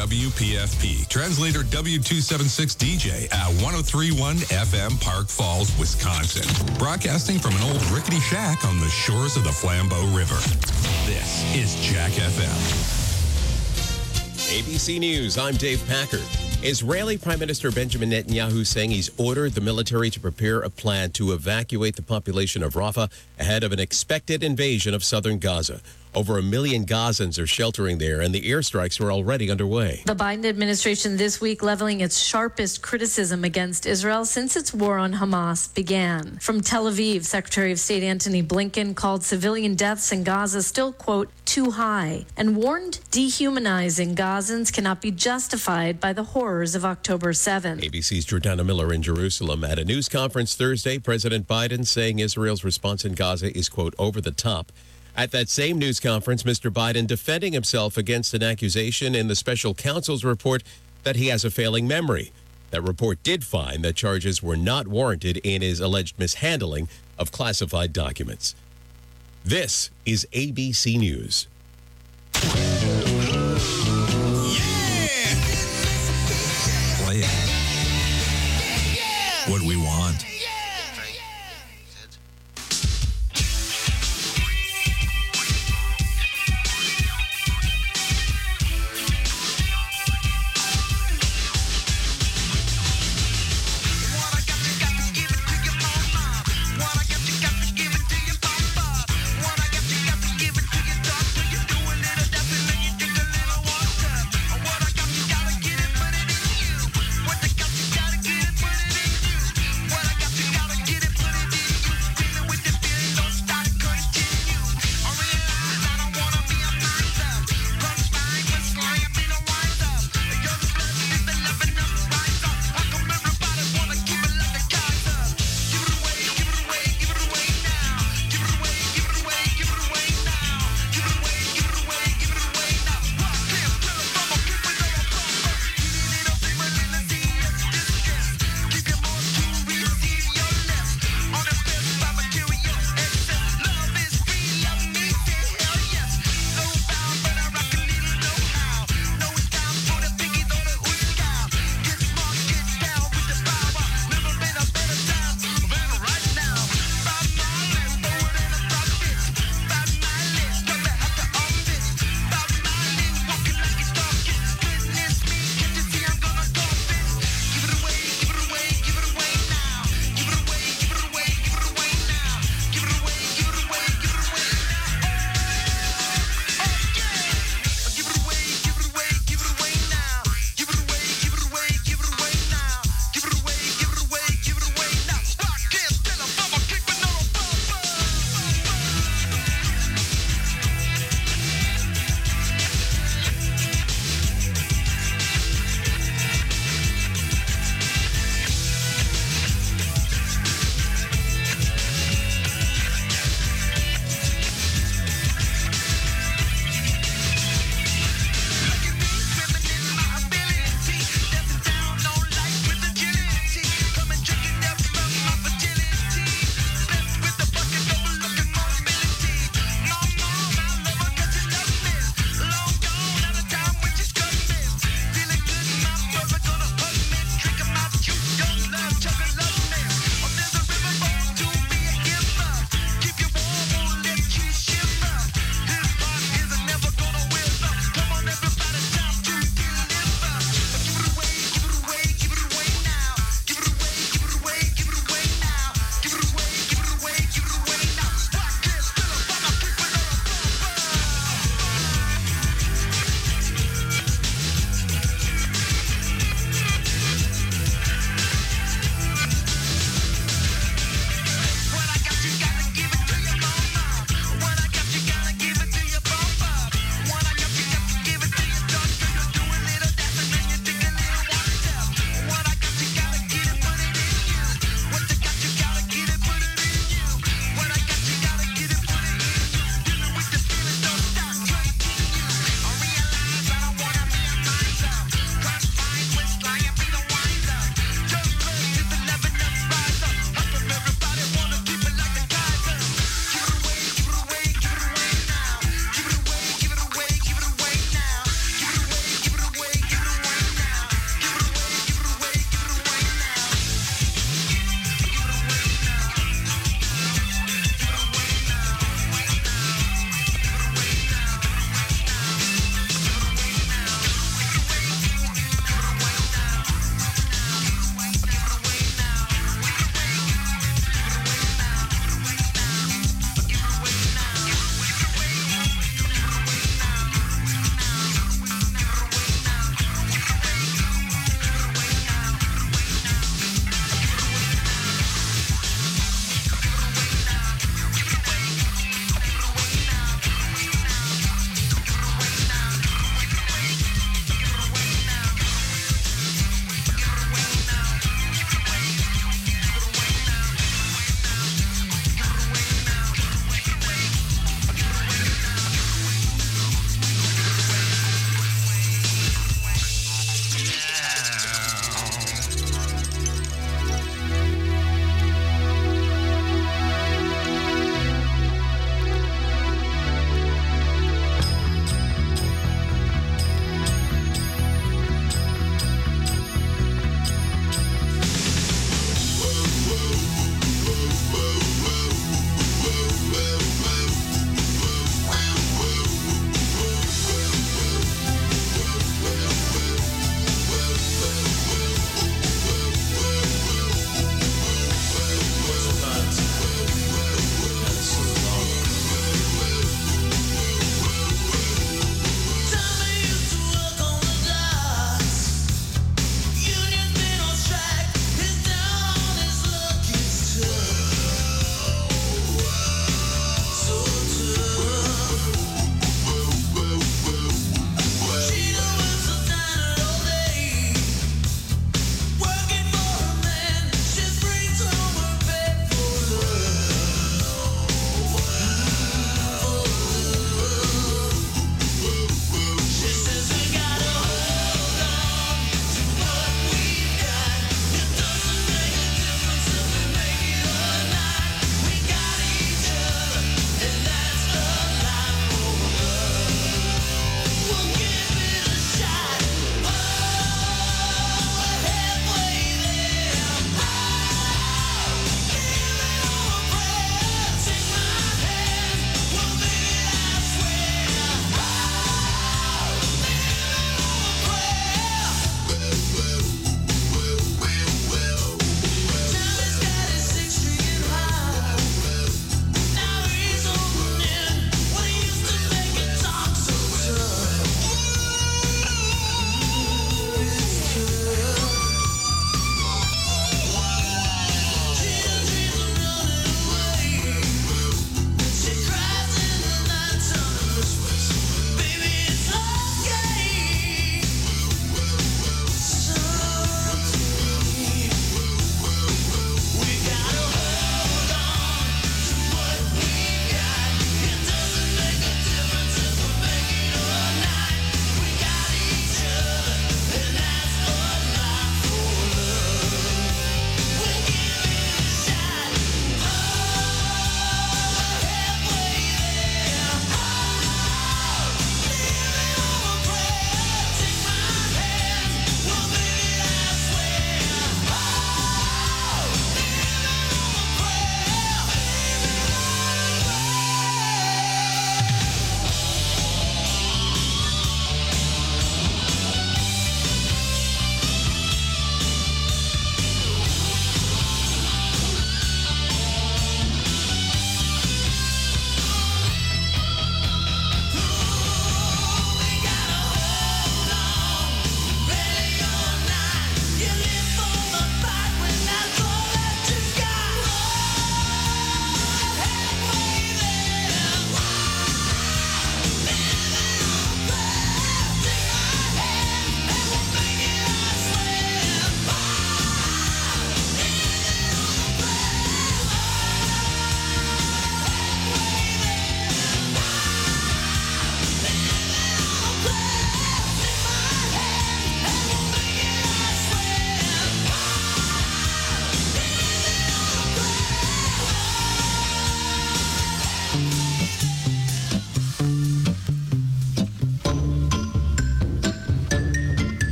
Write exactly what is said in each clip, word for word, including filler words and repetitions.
W P F P, translator W two seventy-six D J at one oh three point one F M, Park Falls, Wisconsin. Broadcasting from an old rickety shack on the shores of the Flambeau River. This is Jack F M. A B C News, I'm Dave Packard. Israeli Prime Minister Benjamin Netanyahu saying he's ordered the military to prepare a plan to evacuate the population of Rafah ahead of an expected invasion of southern Gaza. Over a million Gazans are sheltering there, and the airstrikes are already underway. The Biden administration this week leveling its sharpest criticism against Israel since its war on Hamas began. From Tel Aviv, Secretary of State Antony Blinken called civilian deaths in Gaza still, quote, too high, and warned dehumanizing Gazans cannot be justified by the horrors of October seventh. A B C's Jordana Miller in Jerusalem. At a news conference Thursday, President Biden saying Israel's response in Gaza is, quote, over the top. At that same news conference, Mister Biden defending himself against an accusation in the special counsel's report that he has a failing memory. That report did find that charges were not warranted in his alleged mishandling of classified documents. This is A B C News. Yeah! Play it. What we want.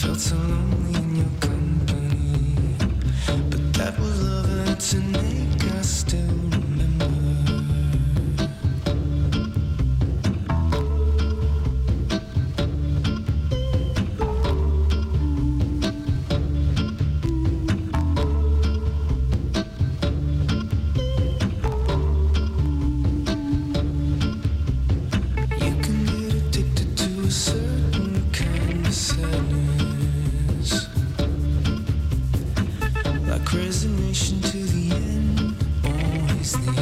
felt so lonely in your company, but that was love and it's an ache I still remember. Resignation to the end, always the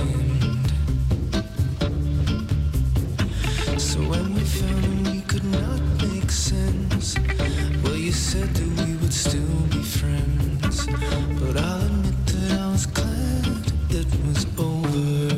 end. So when we found him, we could not make sense. Well, you said that we would still be friends, but I'll admit that I was glad it was over.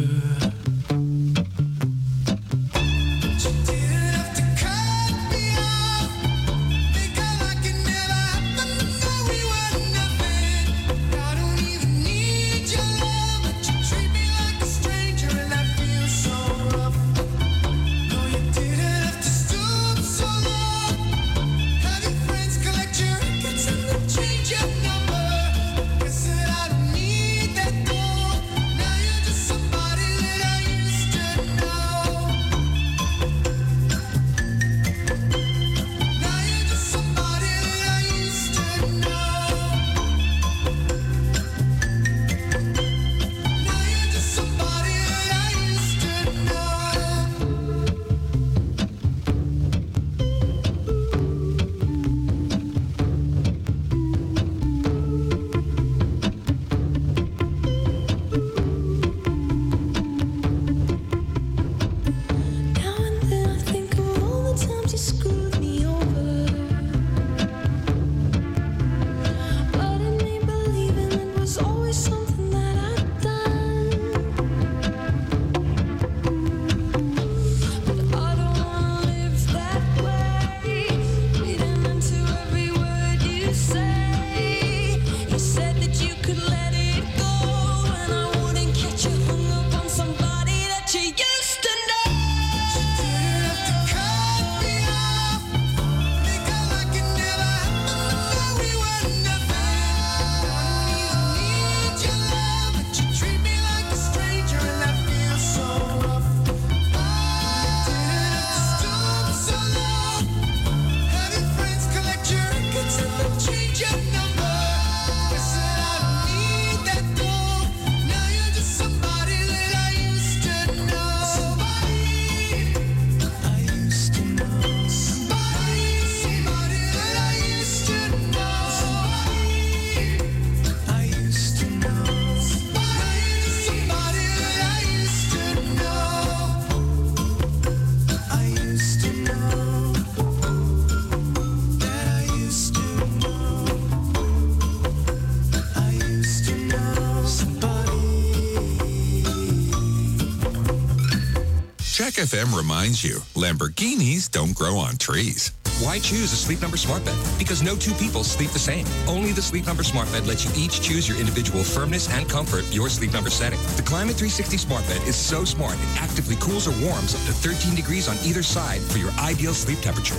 Jack F M reminds you, Lamborghinis don't grow on trees. Why choose a Sleep Number smart bed? Because no two people sleep the same. Only the Sleep Number smart bed lets you each choose your individual firmness and comfort, your Sleep Number setting. The Climate three sixty smart bed is so smart it actively cools or warms up to thirteen degrees on either side for your ideal sleep temperature.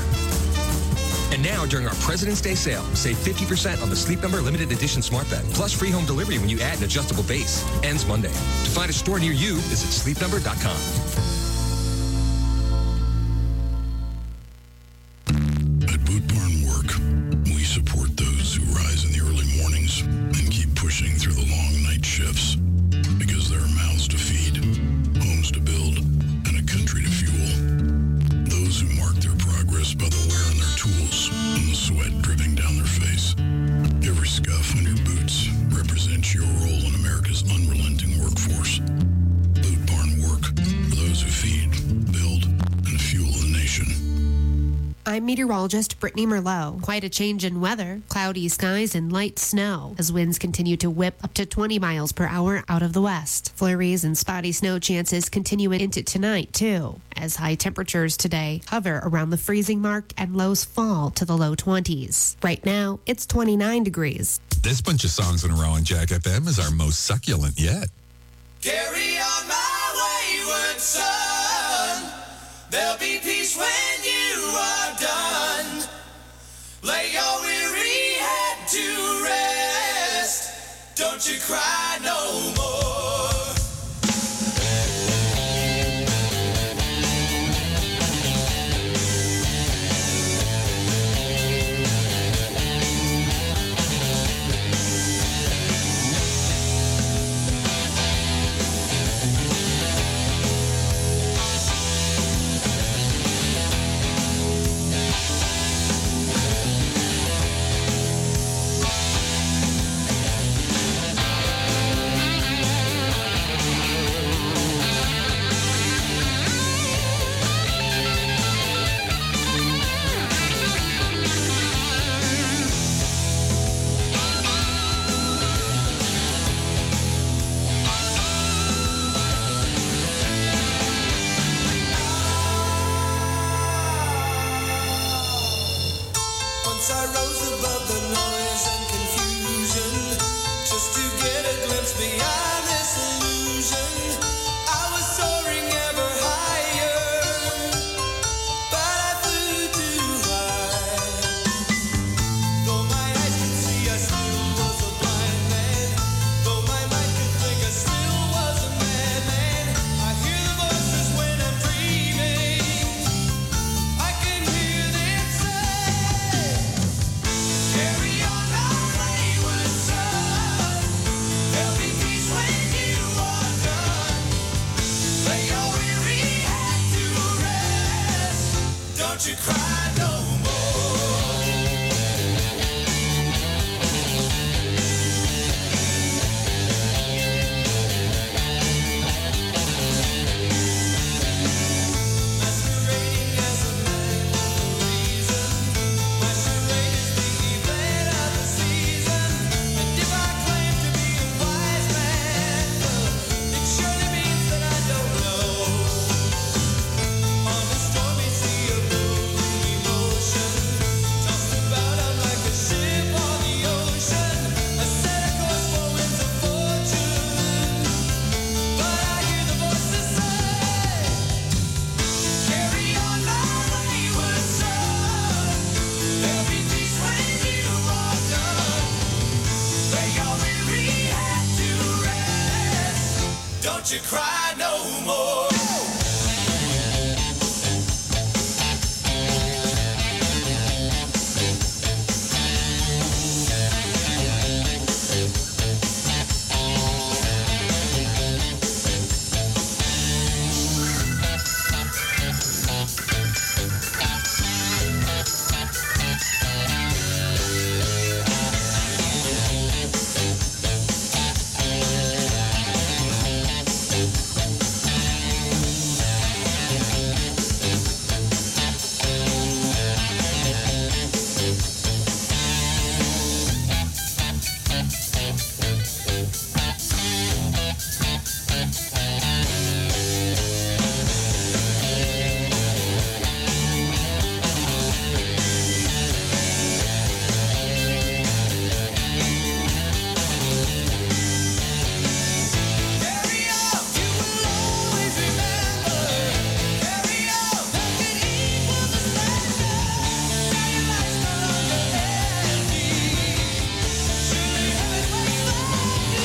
And now, during our President's Day sale, save fifty percent on the Sleep Number limited edition smart bed, plus free home delivery when you add an adjustable base. Ends Monday. To find a store near you, visit sleep number dot com. I'm meteorologist Brittany Merlot. Quite a change in weather. Cloudy skies and light snow as winds continue to whip up to twenty miles per hour out of the west. Flurries and spotty snow chances continue into tonight, too, as high temperatures today hover around the freezing mark and lows fall to the low twenties. Right now, it's twenty-nine degrees. This bunch of songs in a row on Jack F M is our most succulent yet. Carry on my wayward son. There'll be peace when you are done. Lay your weary head to rest. Don't you cry no more. I rose above the noise and confusion just to get a glimpse beyond this illusion. I was soaring ever higher, but I flew too high. Though my eyes could see, I still was a blind man. Though my mind could think, I still was a madman. I hear the voices when I'm dreaming. I can hear them say, carry on our wayward son. There'll be peace when you are done. Lay your weary head to rest. Don't you cry no more. Masquerading as a man with a reason. My charade is the event of the season. And if I claim to be a wise man, it surely means that I don't know. On a stormy sea of moving emotion, tossed about I'm like a ship on the ocean. I set a course for winds of fortune, but I hear the voices say, carry on my wayward son. There'll be peace when you are done. Lay your weary head to rest. Don't you cry no more. Carry on, you will always remember. Carry on, nothing equals the splendor. Now your life's no longer empty. Surely heaven waits for you.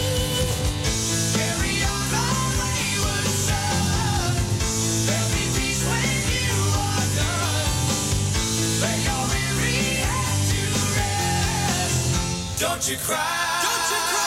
Carry on, my wayward son. There'll be peace when you are done. Lay your weary head to rest. Don't you cry. Don't you cry.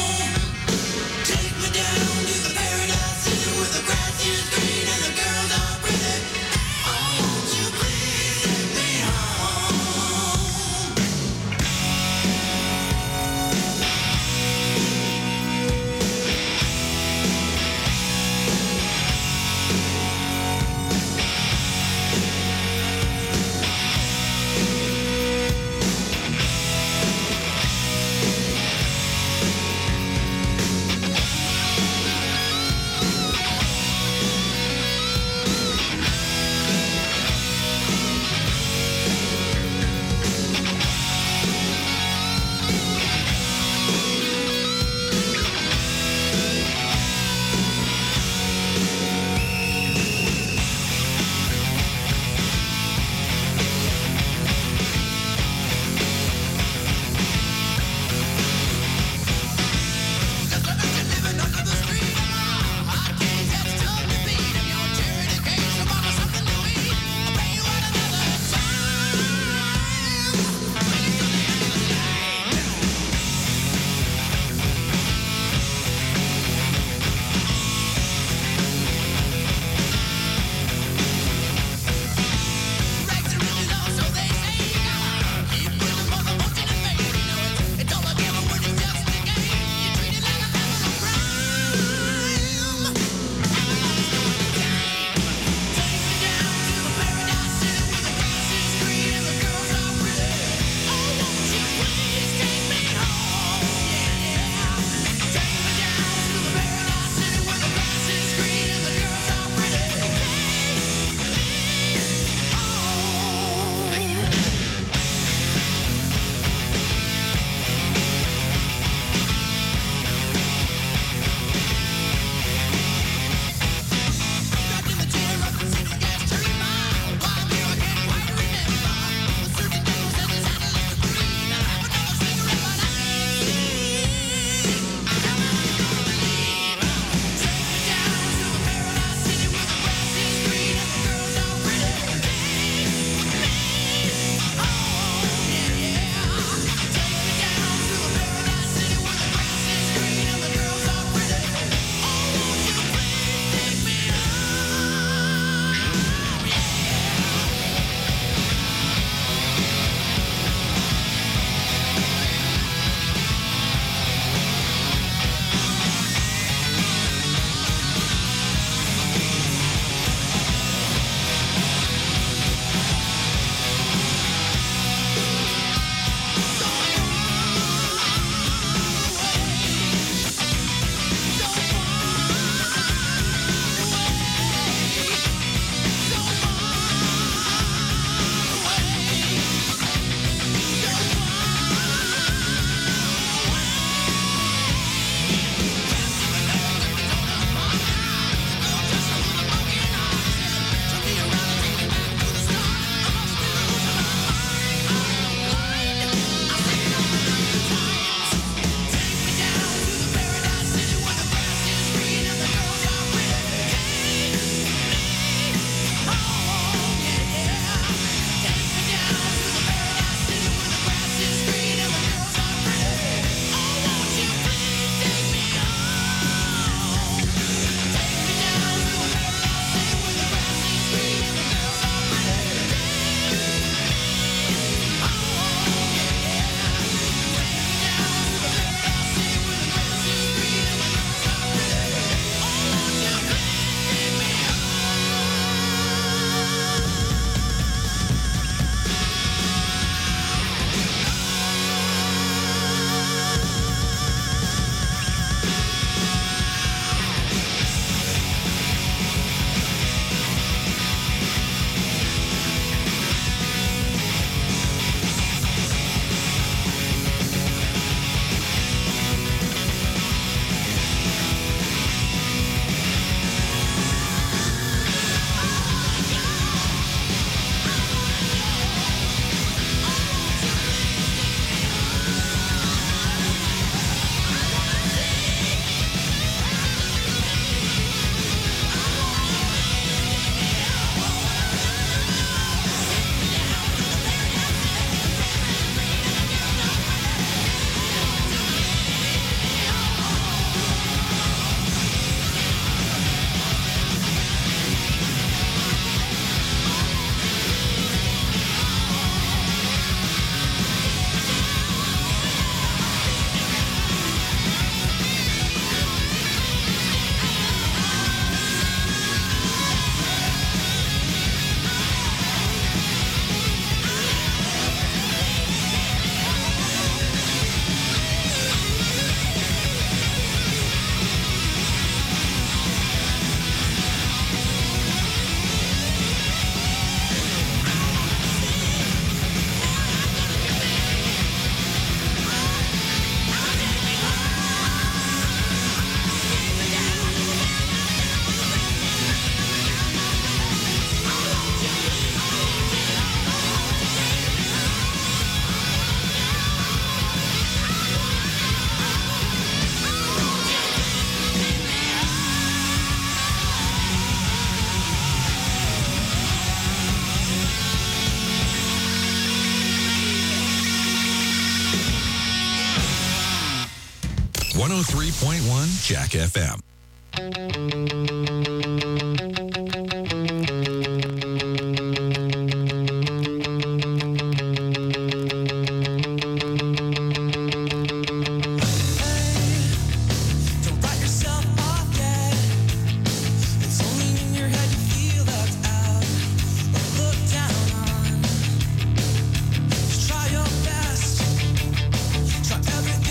one oh three point one Jack F M.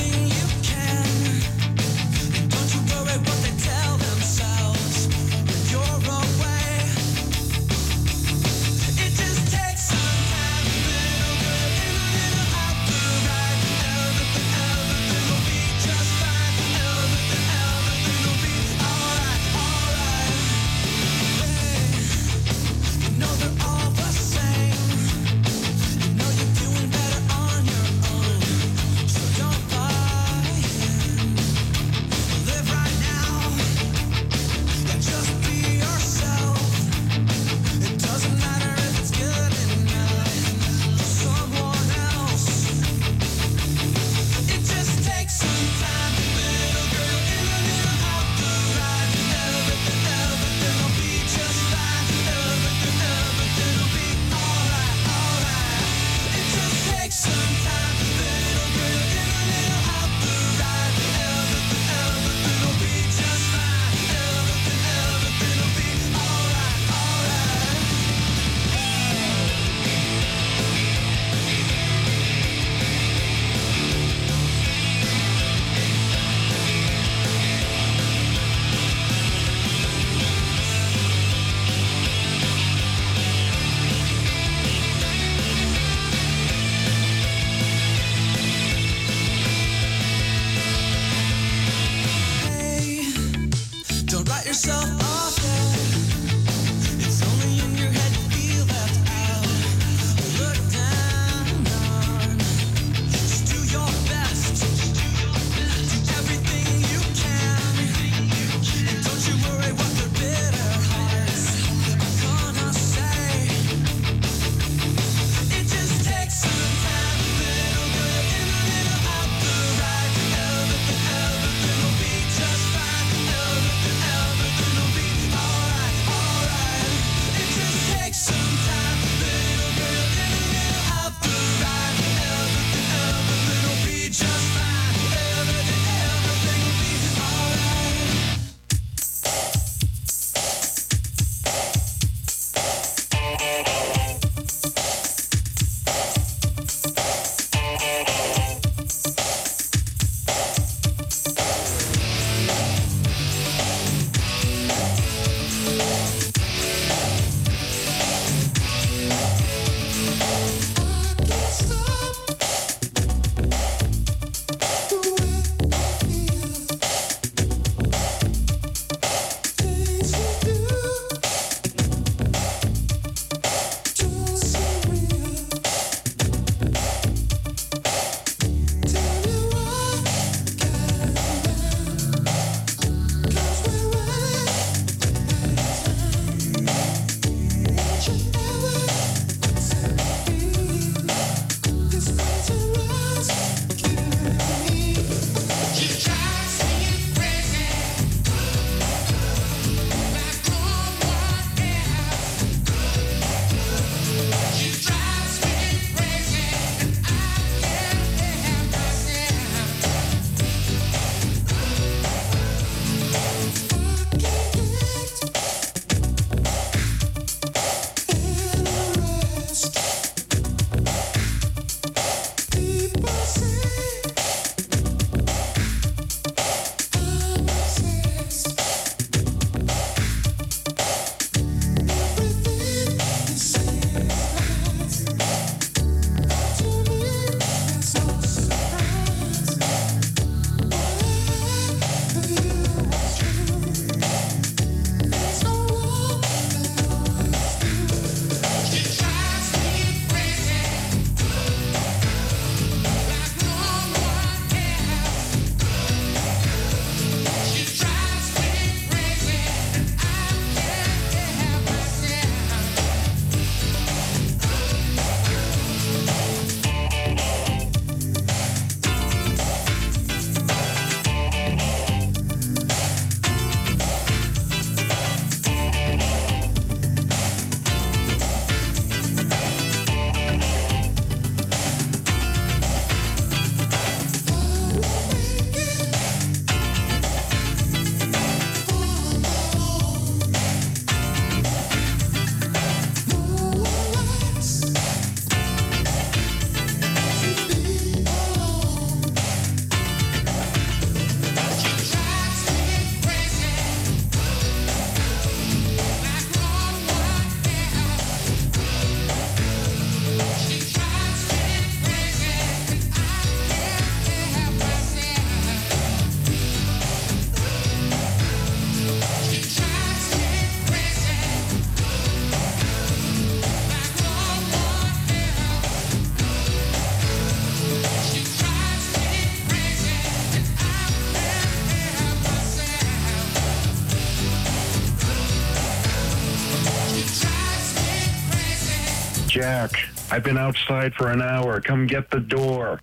Don't you worry what they tell themselves. Jack, I've been outside for an hour. Come get the door.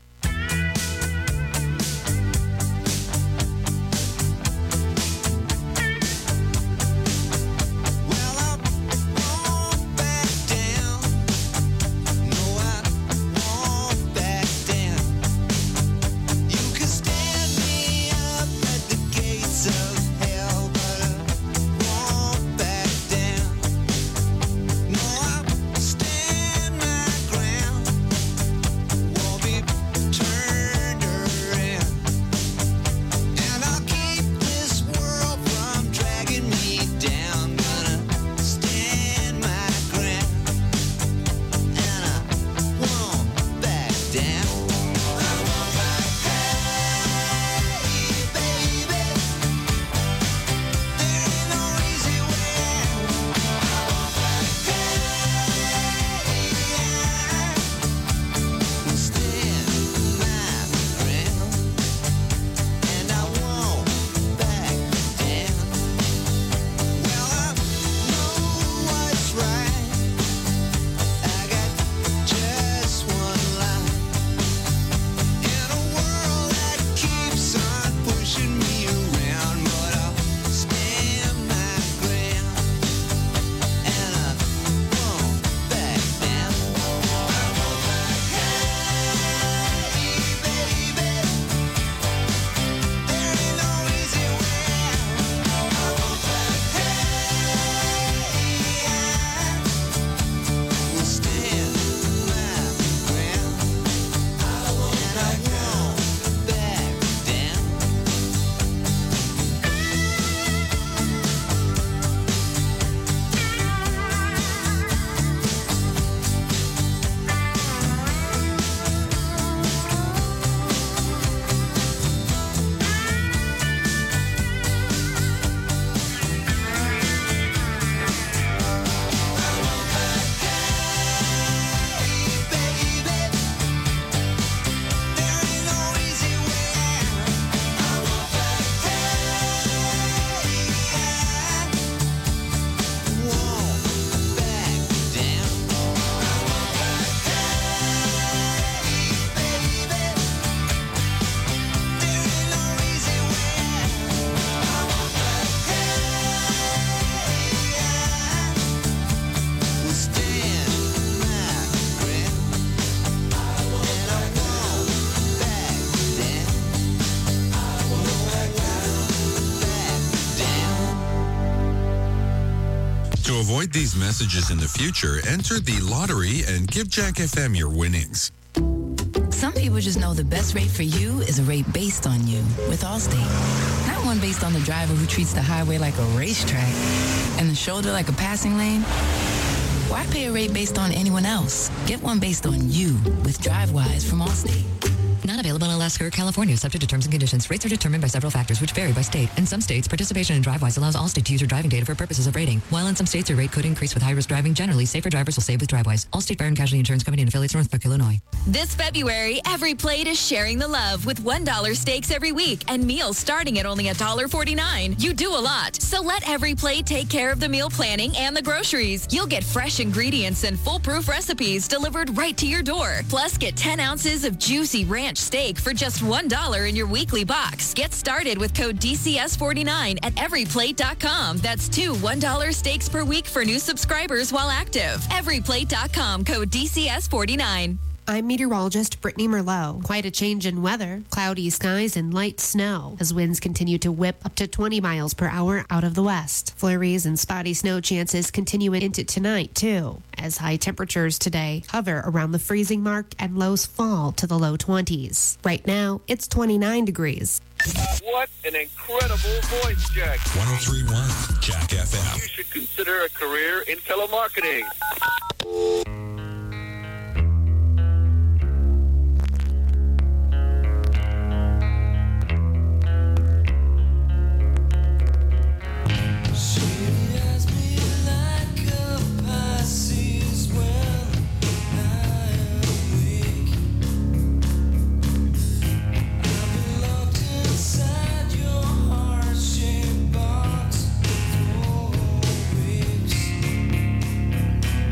To avoid these messages in the future, enter the lottery and give Jack F M your winnings. Some people just know the best rate for you is a rate based on you with Allstate. Not one based on the driver who treats the highway like a racetrack and the shoulder like a passing lane. Why pay a rate based on anyone else? Get one based on you with DriveWise from Allstate. Not available in Alaska or California, subject to terms and conditions. Rates are determined by several factors, which vary by state. In some states, participation in DriveWise allows Allstate to use your driving data for purposes of rating. While in some states, your rate could increase with high-risk driving. Generally, safer drivers will save with DriveWise. Allstate Fire and Casualty Insurance Company and affiliates, Northbrook, Illinois. This February, Every Plate is sharing the love with one dollar steaks every week and meals starting at only one dollar forty-nine. You do a lot, so let Every Plate take care of the meal planning and the groceries. You'll get fresh ingredients and foolproof recipes delivered right to your door. Plus, get ten ounces of juicy ranch steak for just one dollar in your weekly box. Get started with code D C S forty-nine at every plate dot com. That's two one dollar steaks per week for new subscribers while active. every plate dot com, code D C S forty-nine. I'm meteorologist Brittany Merlot. Quite a change in weather. Cloudy skies and light snow as winds continue to whip up to twenty miles per hour out of the west. Flurries and spotty snow chances continue into tonight, too, as high temperatures today hover around the freezing mark and lows fall to the low twenties. Right now, it's twenty-nine degrees. What an incredible voice, Jack. one oh three point one Jack F M. You should consider a career in telemarketing. Box for weeks.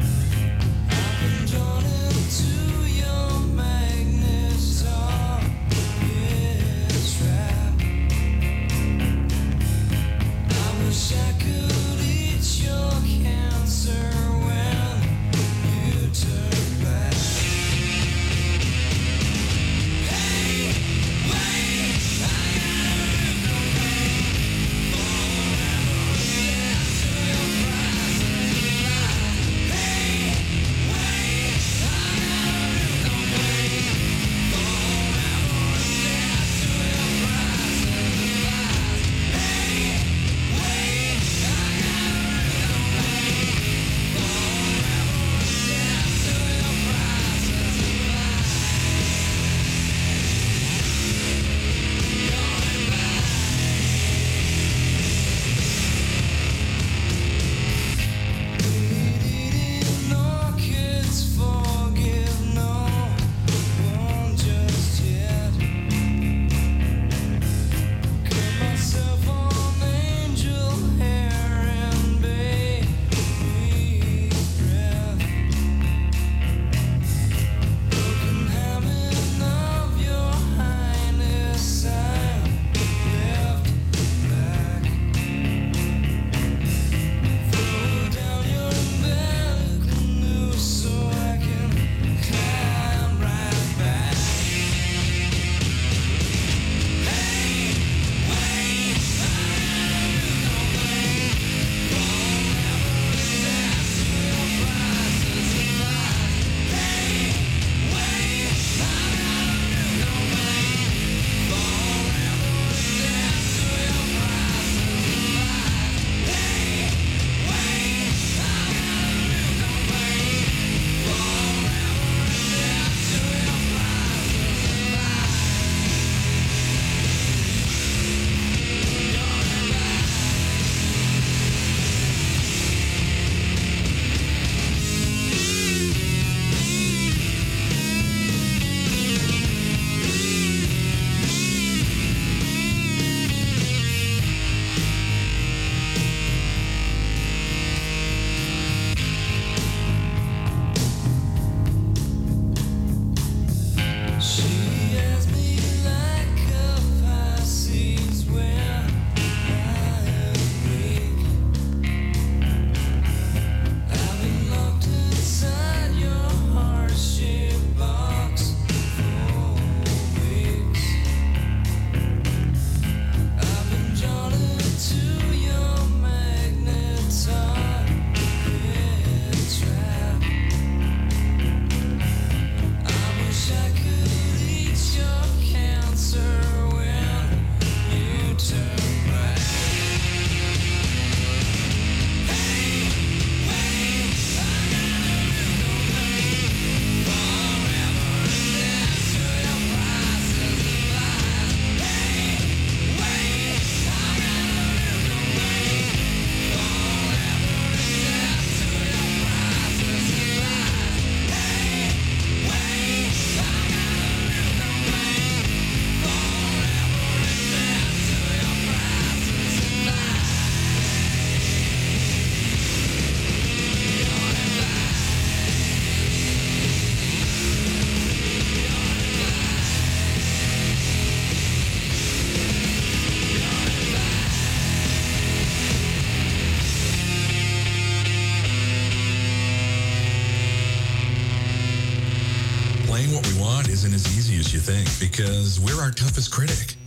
Because we're our toughest critic.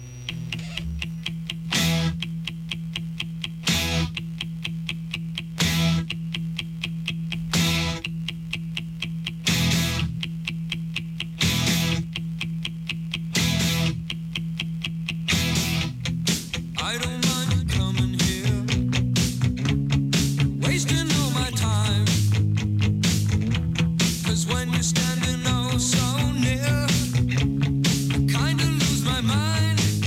Mind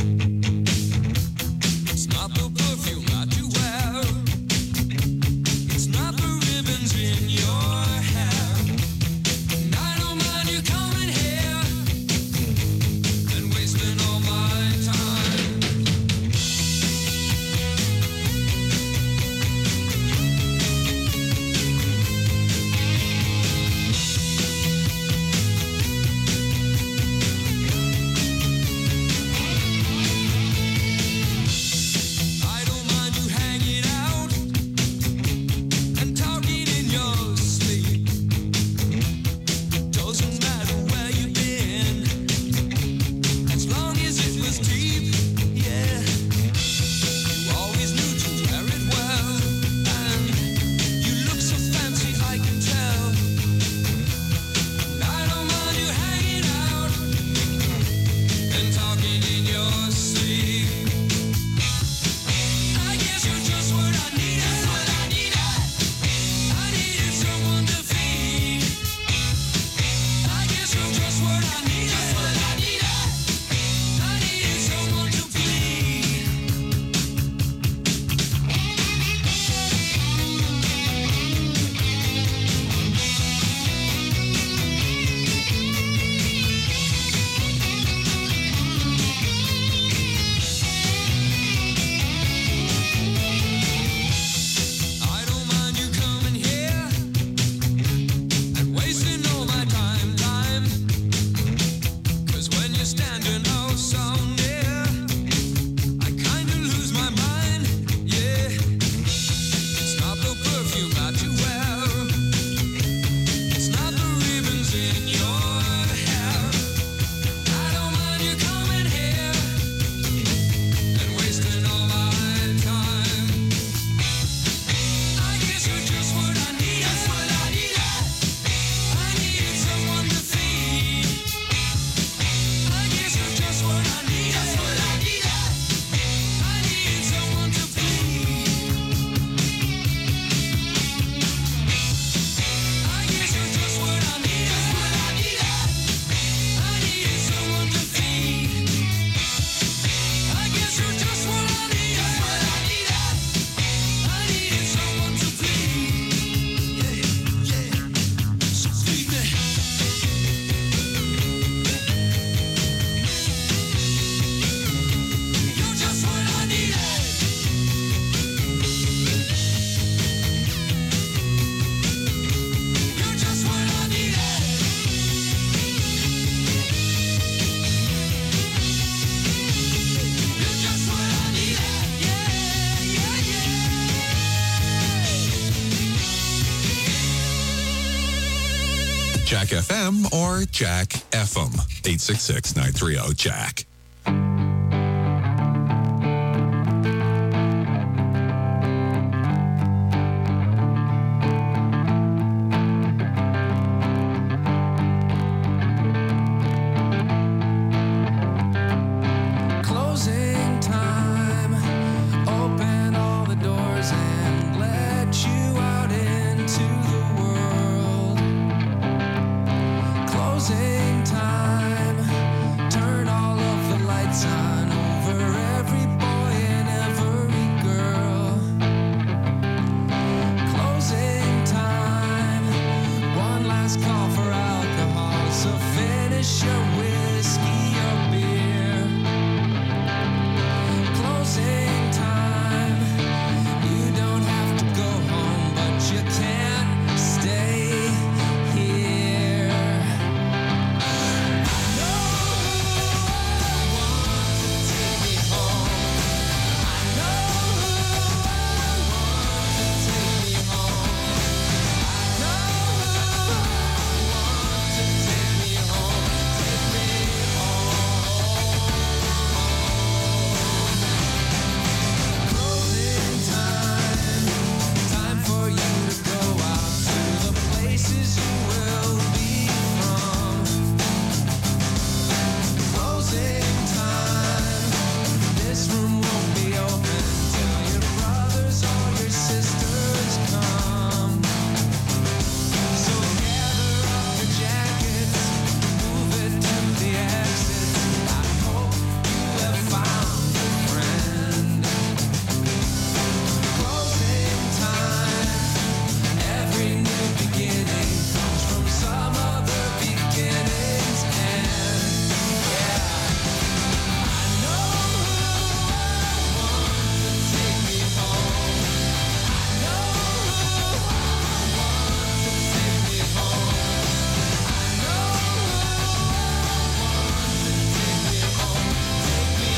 Jack F M or Jack F M. eight six six, nine three zero, Jack. Closing time. Open all the doors and let you out into the world. Closing time. Turn all of the lights on over every boy and every girl. Closing time. One last call for alcohol, so finish your whiskey or beer. Closing time. You don't have to go home, but you can stay here. I know who I want to take me home. I know who I want to take me home. I know who I want to take me home. Take me Closing time. Time for you to go out to the places you will be from. Closing time. This room won't be open till your brothers or your sisters come. So gather up your jackets, move it to the exit. I hope you have found a friend. Closing time. Every new beginning comes from some other beginning's end. Yeah. I know who I want to take me home. I know who I want to take me home. I know who I want to take me home. Take me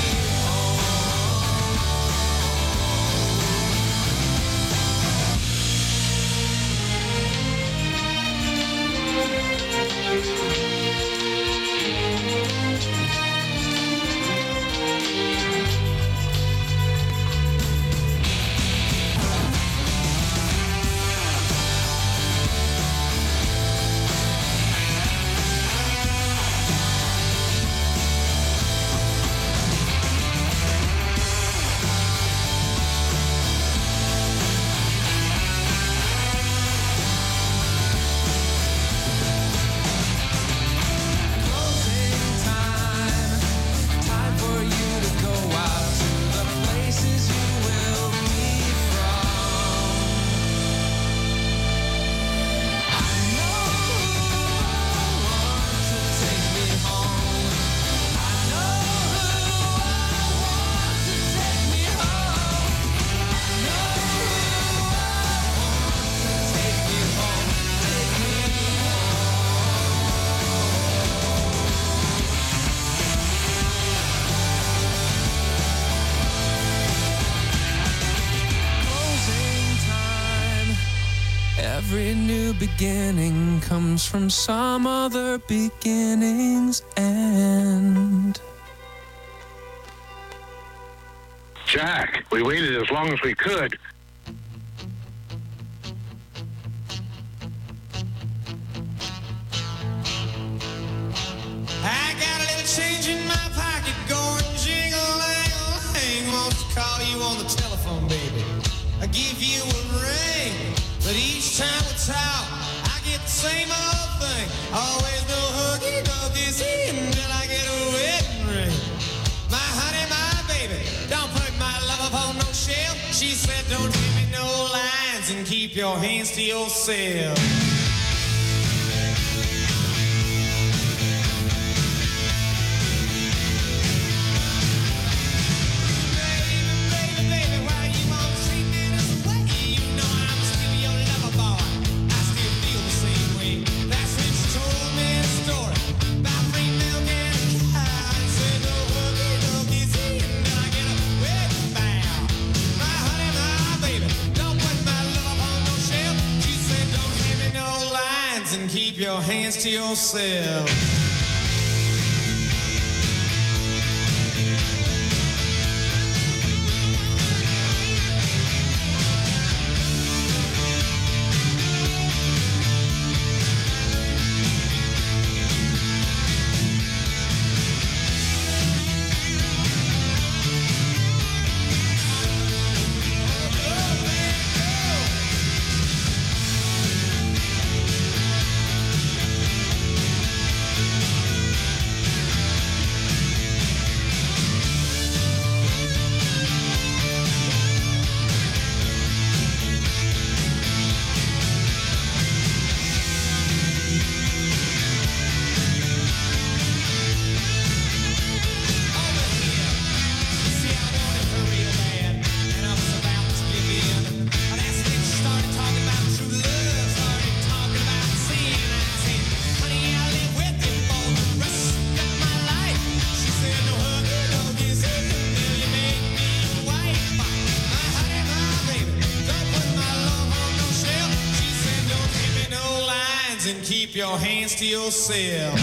Closing time. Time for you to go out to the places you will be from. I know who I want to take me home. I know who I want to take me home. I know who I want to take me home. Take me Closing time. Every new beginning comes from some other beginning's end. Jack, we waited as long as we could. I got a little change in my pocket going jingle-lang-lang. Wants to call you on the telephone, baby. I give you a ring, but each time we talk, I get the same old thing. Always no hooky-dooky, see, until I get a wedding ring. My honey, my baby, don't put my love upon no shelf. She said, don't give me no lines and keep your hands to yourself. No your hands to yourself. Keep your hands to yourself.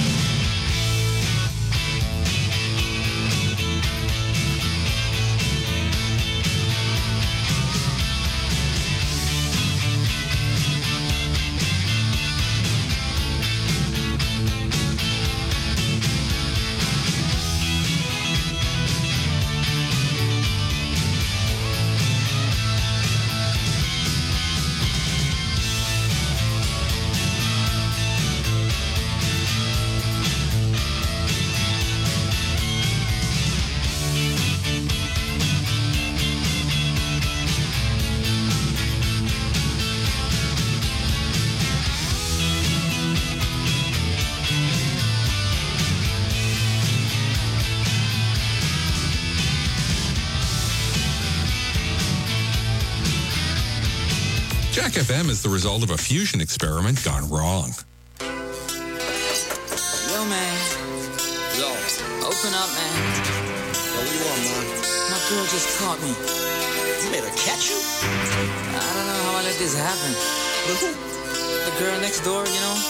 Jack F M is the result of a fusion experiment gone wrong. Yo, man. Yo. Open up, man. Yo, what you want, man? My girl just caught me. You made her catch you? I don't know how I let this happen. But who? The girl next door, you know?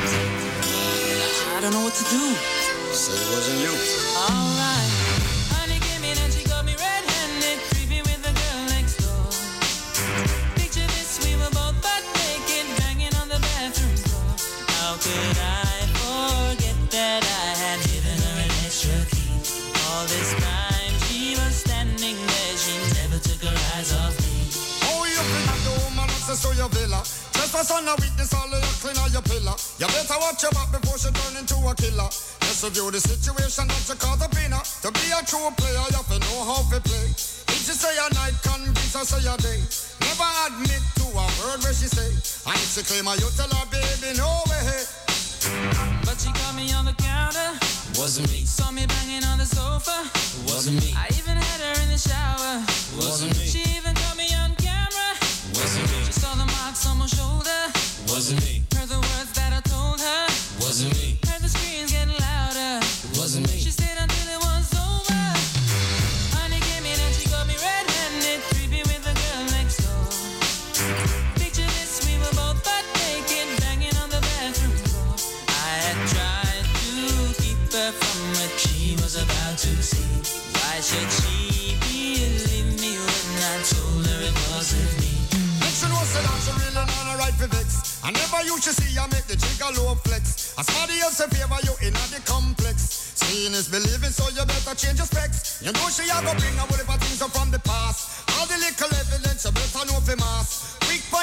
I don't know what to do. So it wasn't you. All right. Honey came in and she got me red-handed, creepy with the girl next door. Picture this, we were both butt naked, banging on the bathroom floor. How could I forget that I had given her an extra key? All this time she was standing there, she never took her eyes off me. Oh, you bring up the woman access to your villa. Just for son of weakness, all of your clean on your pillar. You better watch your back before she turn into a killer. Just review the situation that you call the winner. To be a true player, you have to know how to play. If she say a night, convince her say a day. Never admit to a word where she say. And if she claim her, you tell her, baby, no way. But she caught me on the counter. Wasn't me. Saw me banging on the sofa. Wasn't me. I even had her in the shower. Wasn't me. She even caught me on camera. Wasn't me. She saw the marks on my shoulder. Wasn't me. Heard the words that I told her. Wasn't me. Heard the screams getting louder. Wasn't me. She stayed until it was over. Honey came in and she got me red-handed, creepy with the girl next door. Picture this, we were both butt naked, banging on the bathroom floor. I had tried to keep her from what she was about to see. Why should she believe me when I told her it wasn't me? She knows that she really not a right for vex. I never used to see her make the jigger low flex. As somebody else in favor you in the complex. Seeing is believing, so you better change your specs. You know she a go bring a whole heap of things up from the past. All the little evidence you better know for mass. Quick